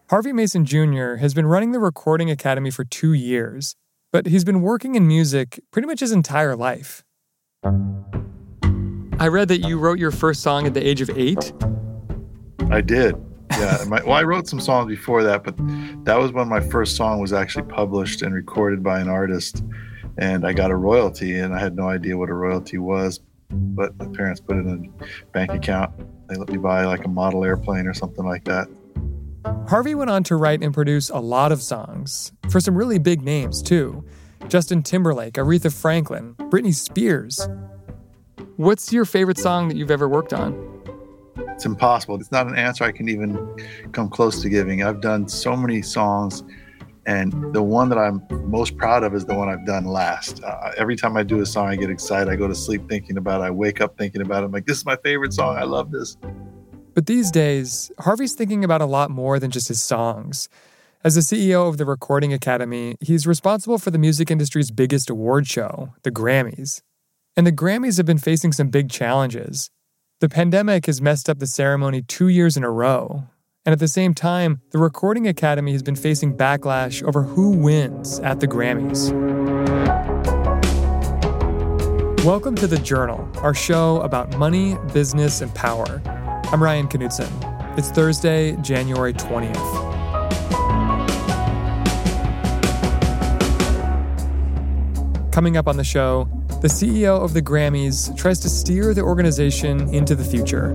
Harvey Mason Jr. has been running the Recording Academy for 2 years, but he's been working in music pretty much his entire life. I read that you wrote your first song at the age of 8. I did. Yeah. I wrote some songs before that, but that was when my first song was actually published and recorded by an artist. And I got a royalty, and I had no idea what a royalty was. But my parents put it in a bank account. They let me buy like a model airplane or something like that. Harvey went on to write and produce a lot of songs, for some really big names too. Justin Timberlake, Aretha Franklin, Britney Spears. What's your favorite song that you've ever worked on? It's impossible. It's not an answer I can even come close to giving. I've done so many songs, and the one that I'm most proud of is the one I've done last. Every time I do a song, I get excited. I go to sleep thinking about it. I wake up thinking about it. I'm like, this is my favorite song. I love this. But these days, Harvey's thinking about a lot more than just his songs. As the CEO of the Recording Academy, he's responsible for the music industry's biggest award show, the Grammys. And the Grammys have been facing some big challenges. The pandemic has messed up the ceremony 2 years in a row. And at the same time, the Recording Academy has been facing backlash over who wins at the Grammys. Welcome to The Journal, our show about money, business, and power. I'm Ryan Knutson. It's Thursday, January 20th. Coming up on the show, the CEO of the Grammys tries to steer the organization into the future.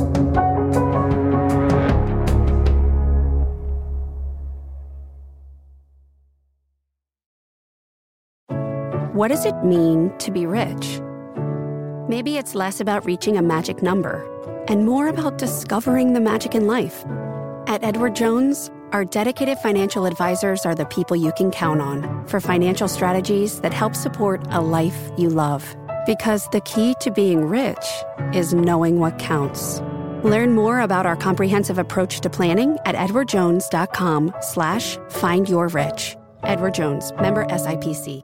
What does it mean to be rich? Maybe it's less about reaching a magic number and more about discovering the magic in life. At Edward Jones, our dedicated financial advisors are the people you can count on for financial strategies that help support a life you love. Because the key to being rich is knowing what counts. Learn more about our comprehensive approach to planning at edwardjones.com/findyourrich. Edward Jones, member SIPC.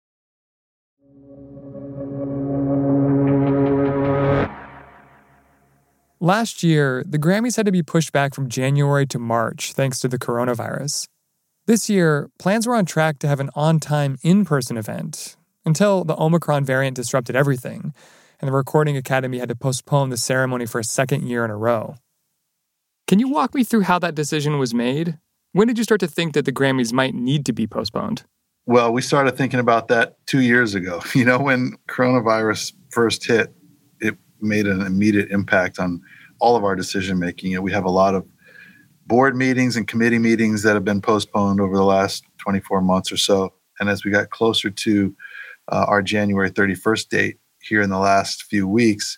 Last year, the Grammys had to be pushed back from January to March thanks to the coronavirus. This year, plans were on track to have an on-time, in-person event until the Omicron variant disrupted everything, and the Recording Academy had to postpone the ceremony for a second year in a row. Can you walk me through how that decision was made? When did you start to think that the Grammys might need to be postponed? Well, we started thinking about that 2 years ago. You know, when coronavirus first hit, it made an immediate impact on all of our decision making. We have a lot of board meetings and committee meetings that have been postponed over the last 24 months or so. And as we got closer to our January 31st date here in the last few weeks,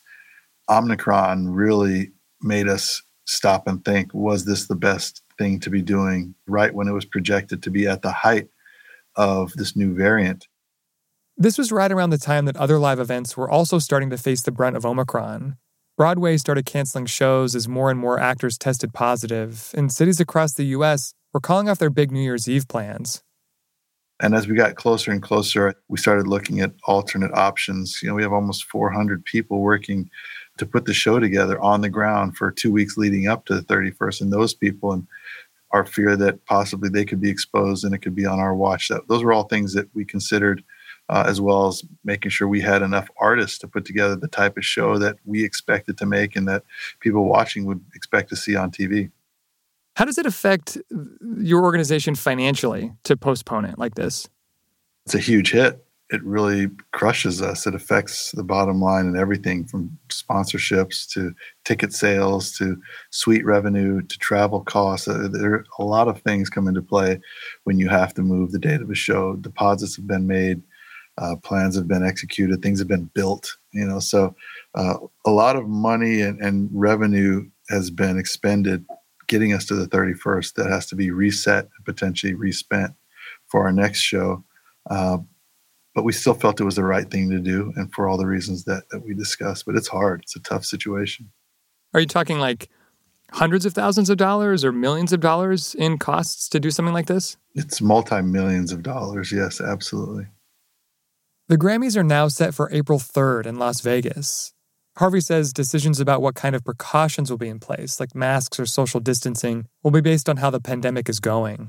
Omicron really made us stop and think, was this the best thing to be doing right when it was projected to be at the height of this new variant? This was right around the time that other live events were also starting to face the brunt of Omicron. Broadway started canceling shows as more and more actors tested positive, and cities across the U.S. were calling off their big New Year's Eve plans. And as we got closer and closer, we started looking at alternate options. You know, we have almost 400 people working to put the show together on the ground for 2 weeks leading up to the 31st. And those people, and our fear that possibly they could be exposed and it could be on our watch, those were all things that we considered, as well as making sure we had enough artists to put together the type of show that we expected to make and that people watching would expect to see on TV. How does it affect your organization financially to postpone it like this? It's a huge hit. It really crushes us. It affects the bottom line and everything from sponsorships to ticket sales to suite revenue to travel costs. There are a lot of things come into play when you have to move the date of a show. Deposits have been made. Plans have been executed, things have been built, so a lot of money and revenue has been expended getting us to the 31st that has to be reset and potentially respent for our next show. But we still felt it was the right thing to do and for all the reasons that we discussed. But it's hard. It's a tough situation. Are you talking like hundreds of thousands of dollars or millions of dollars in costs to do something like this? It's multi-millions of dollars. Yes, absolutely. The Grammys are now set for April 3rd in Las Vegas. Harvey says decisions about what kind of precautions will be in place, like masks or social distancing, will be based on how the pandemic is going.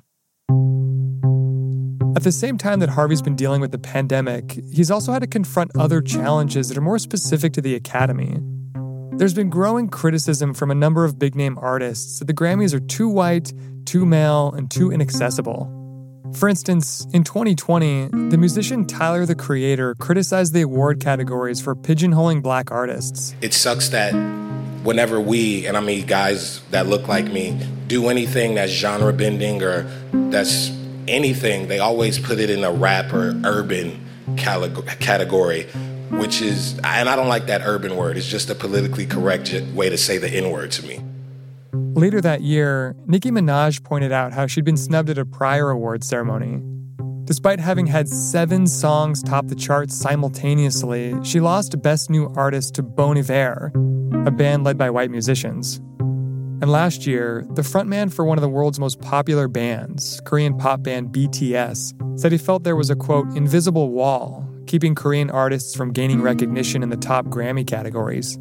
At the same time that Harvey's been dealing with the pandemic, he's also had to confront other challenges that are more specific to the Academy. There's been growing criticism from a number of big-name artists that the Grammys are too white, too male, and too inaccessible. For instance, in 2020, the musician Tyler, the Creator, criticized the award categories for pigeonholing black artists. It sucks that whenever we, and I mean guys that look like me, do anything that's genre-bending or that's anything, they always put it in a rap or urban category, which is, and I don't like that urban word. It's just a politically correct way to say the N-word to me. Later that year, Nicki Minaj pointed out how she'd been snubbed at a prior awards ceremony. Despite having had 7 songs top the charts simultaneously, she lost Best New Artist to Bon Iver, a band led by white musicians. And last year, the frontman for one of the world's most popular bands, Korean pop band BTS, said he felt there was a, quote, invisible wall, keeping Korean artists from gaining recognition in the top Grammy categories.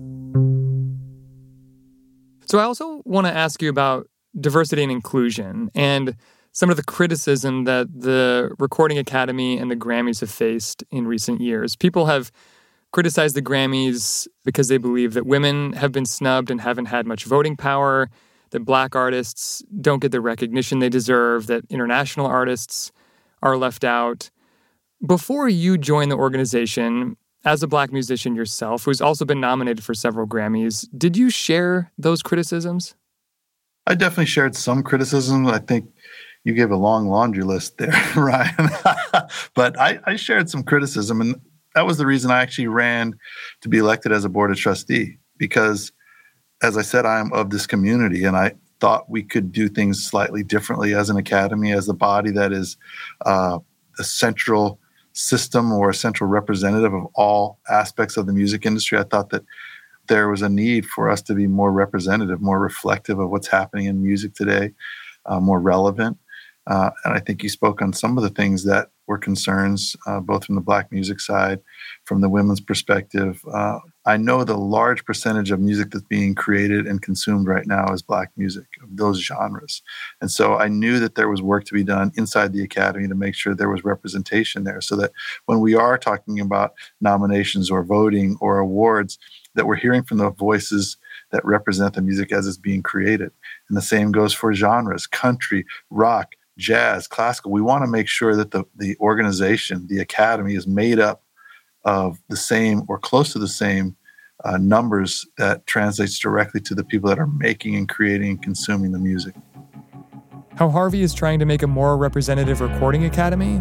So I also want to ask you about diversity and inclusion and some of the criticism that the Recording Academy and the Grammys have faced in recent years. People have criticized the Grammys because they believe that women have been snubbed and haven't had much voting power, that black artists don't get the recognition they deserve, that international artists are left out. Before you joined the organization, as a black musician yourself, who's also been nominated for several Grammys, did you share those criticisms? I definitely shared some criticism. I think you gave a long laundry list there, Ryan. But I shared some criticism, and that was the reason I actually ran to be elected as a board of trustee, because, as I said, I am of this community, and I thought we could do things slightly differently as an academy, as a body that is a central system or a central representative of all aspects of the music industry. I thought that there was a need for us to be more representative, more reflective of what's happening in music today, more relevant. And I think you spoke on some of the things that were concerns, both from the black music side, from the women's perspective. I know the large percentage of music that's being created and consumed right now is black music, of those genres. And so I knew that there was work to be done inside the Academy to make sure there was representation there, so that when we are talking about nominations or voting or awards, that we're hearing from the voices that represent the music as it's being created. And the same goes for genres: country, rock, jazz, classical. We want to make sure that the organization, the Academy, is made up of the same or close to the same numbers that translates directly to the people that are making and creating and consuming the music. How Harvey is trying to make a more representative Recording Academy?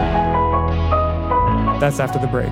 That's after the break.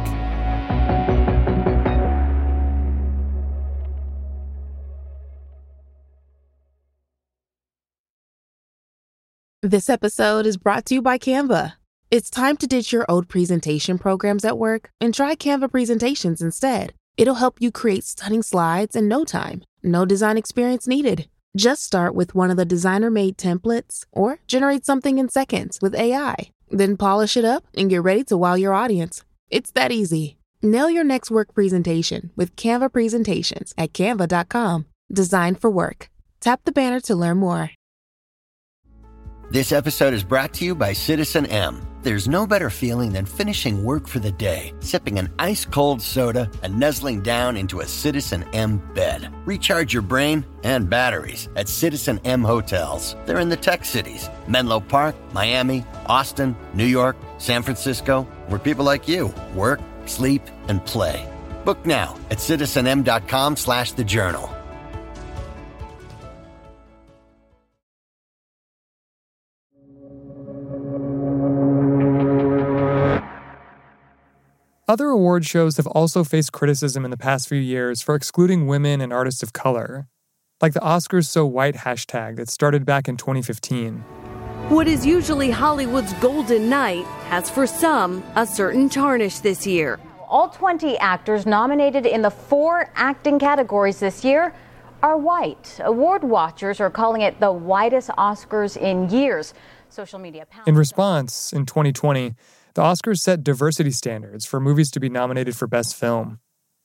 This episode is brought to you by Canva. It's time to ditch your old presentation programs at work and try Canva presentations instead. It'll help you create stunning slides in no time. No design experience needed. Just start with one of the designer-made templates or generate something in seconds with AI. Then polish it up and get ready to wow your audience. It's that easy. Nail your next work presentation with Canva Presentations at canva.com. Designed for work. Tap the banner to learn more. This episode is brought to you by Citizen M. There's no better feeling than finishing work for the day, sipping an ice-cold soda, and nuzzling down into a Citizen M bed. Recharge your brain and batteries at Citizen M hotels. They're in the tech cities: Menlo Park, Miami, Austin, New York, San Francisco, where people like you work, sleep, and play. Book now at citizenm.com/thejournal. Other award shows have also faced criticism in the past few years for excluding women and artists of color, like the Oscars So White hashtag that started back in 2015. What is usually Hollywood's golden night has for some a certain tarnish this year. All 20 actors nominated in the 4 acting categories this year are white. Award watchers are calling it the whitest Oscars in years. Social media. In response, in 2020, the Oscars set diversity standards for movies to be nominated for Best Film.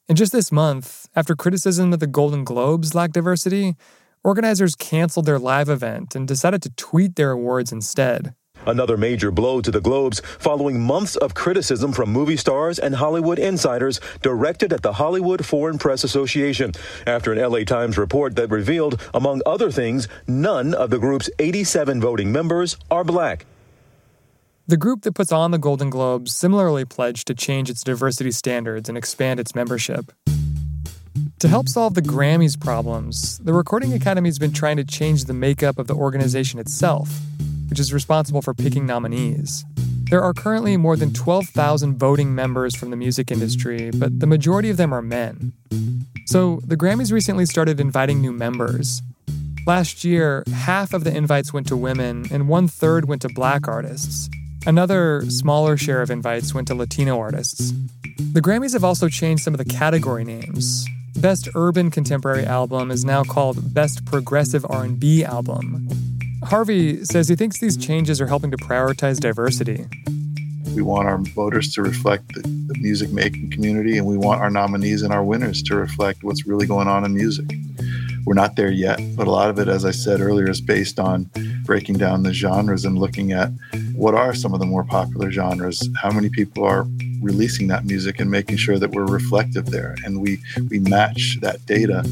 And just this month, after criticism that the Golden Globes lacked diversity, organizers canceled their live event and decided to tweet their awards instead. Another major blow to the Globes following months of criticism from movie stars and Hollywood insiders directed at the Hollywood Foreign Press Association after an LA Times report that revealed, among other things, none of the group's 87 voting members are black. The group that puts on the Golden Globes similarly pledged to change its diversity standards and expand its membership. To help solve the Grammys problems, the Recording Academy's been trying to change the makeup of the organization itself, which is responsible for picking nominees. There are currently more than 12,000 voting members from the music industry, but the majority of them are men. So the Grammys recently started inviting new members. Last year, half of the invites went to women and 1/3 went to black artists. Another smaller share of invites went to Latino artists. The Grammys have also changed some of the category names. Best Urban Contemporary Album is now called Best Progressive R&B Album. Harvey says he thinks these changes are helping to prioritize diversity. We want our voters to reflect the music-making community, and we want our nominees and our winners to reflect what's really going on in music. We're not there yet, but a lot of it, as I said earlier, is based on breaking down the genres and looking at what are some of the more popular genres, how many people are releasing that music, and making sure that we're reflective there, and we match that data.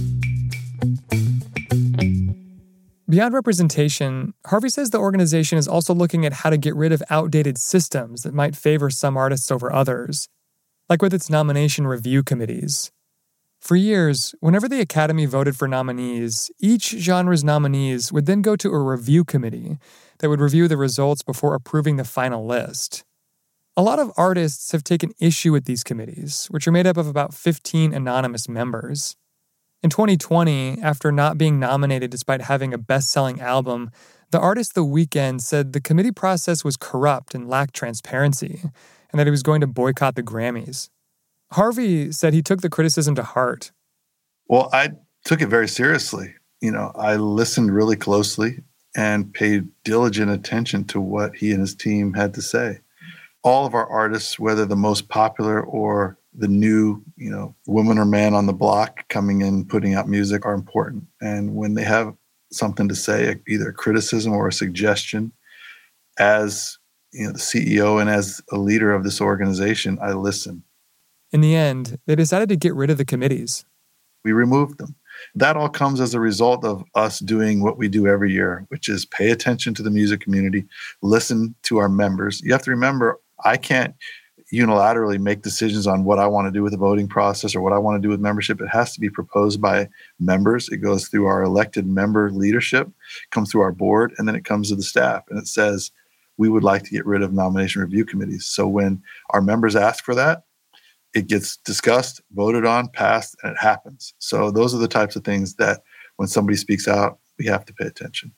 Beyond representation, Harvey says the organization is also looking at how to get rid of outdated systems that might favor some artists over others, like with its nomination review committees. For years, whenever the Academy voted for nominees, each genre's nominees would then go to a review committee that would review the results before approving the final list. A lot of artists have taken issue with these committees, which are made up of about 15 anonymous members. In 2020, after not being nominated despite having a best-selling album, the artist The Weeknd said the committee process was corrupt and lacked transparency, and that he was going to boycott the Grammys. Harvey said he took the criticism to heart. Well, I took it very seriously. I listened really closely and paid diligent attention to what he and his team had to say. All of our artists, whether the most popular or the new, woman or man on the block coming in, putting out music, are important. And when they have something to say, either a criticism or a suggestion, as the CEO and as a leader of this organization, I listen. In the end, they decided to get rid of the committees. We removed them. That all comes as a result of us doing what we do every year, which is pay attention to the music community, listen to our members. You have to remember, I can't unilaterally make decisions on what I want to do with the voting process or what I want to do with membership. It has to be proposed by members. It goes through our elected member leadership, comes through our board, and then it comes to the staff. And it says, we would like to get rid of nomination review committees. So when our members ask for that, it gets discussed, voted on, passed, and it happens. So those are the types of things that when somebody speaks out, we have to pay attention.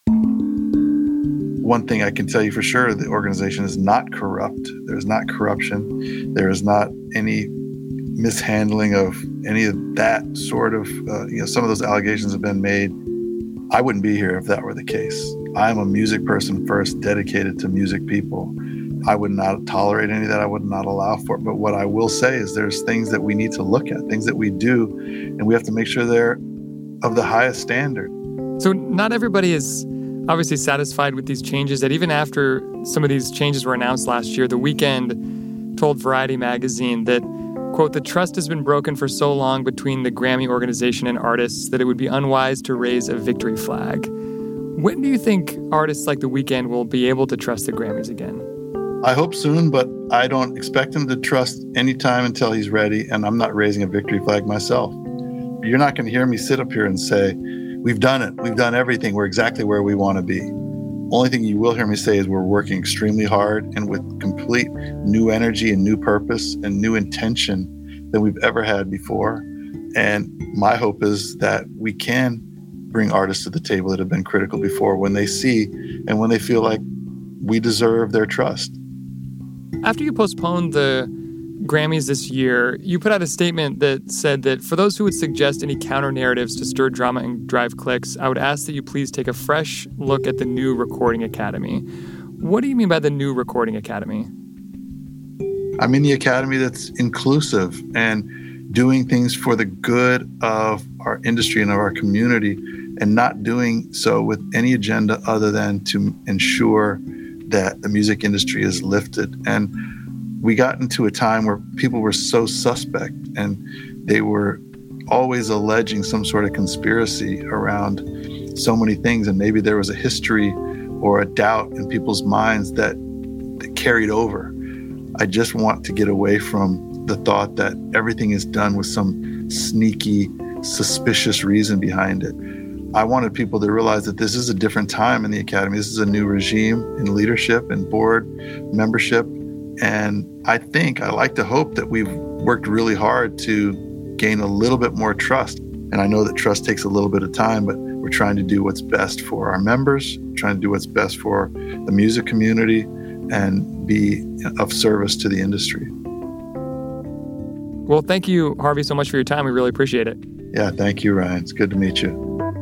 One thing I can tell you for sure, the organization is not corrupt. There's not corruption. There is not any mishandling of any of that sort of, some of those allegations have been made. I wouldn't be here if that were the case. I'm a music person first, dedicated to music people. I would not tolerate any of that. I would not allow for it. But what I will say is there's things that we need to look at, things that we do, and we have to make sure they're of the highest standard. So not everybody is obviously satisfied with these changes, that even after some of these changes were announced last year, The Weeknd told Variety magazine that, quote, the trust has been broken for so long between the Grammy organization and artists that it would be unwise to raise a victory flag. When do you think artists like The Weeknd will be able to trust the Grammys again? I hope soon, but I don't expect him to trust any time until he's ready, and I'm not raising a victory flag myself. You're not going to hear me sit up here and say, we've done it, we've done everything, we're exactly where we want to be. Only thing you will hear me say is we're working extremely hard and with complete new energy and new purpose and new intention than we've ever had before. And my hope is that we can bring artists to the table that have been critical before when they see and when they feel like we deserve their trust. After you postponed the Grammys this year, you put out a statement that said that for those who would suggest any counter-narratives to stir drama and drive clicks, I would ask that you please take a fresh look at the new Recording Academy. What do you mean by the new Recording Academy? I mean the academy that's inclusive and doing things for the good of our industry and of our community, and not doing so with any agenda other than to ensure that the music industry is lifted. And we got into a time where people were so suspect, and they were always alleging some sort of conspiracy around so many things, and maybe there was a history or a doubt in people's minds that carried over. I just want to get away from the thought that everything is done with some sneaky, suspicious reason behind it. I wanted people to realize that this is a different time in the Academy. This is a new regime in leadership and board membership. And I like to hope that we've worked really hard to gain a little bit more trust. And I know that trust takes a little bit of time, but we're trying to do what's best for our members, trying to do what's best for the music community, and be of service to the industry. Well, thank you, Harvey, so much for your time. We really appreciate it. Yeah, thank you, Ryan. It's good to meet you.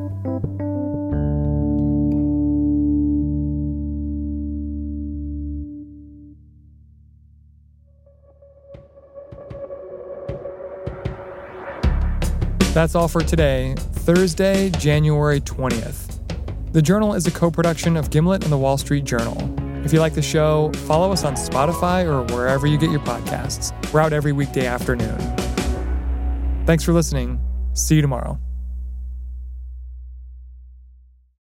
That's all for today, Thursday, January 20th. The Journal is a co-production of Gimlet and the Wall Street Journal. If you like the show, follow us on Spotify or wherever you get your podcasts. We're out every weekday afternoon. Thanks for listening. See you tomorrow.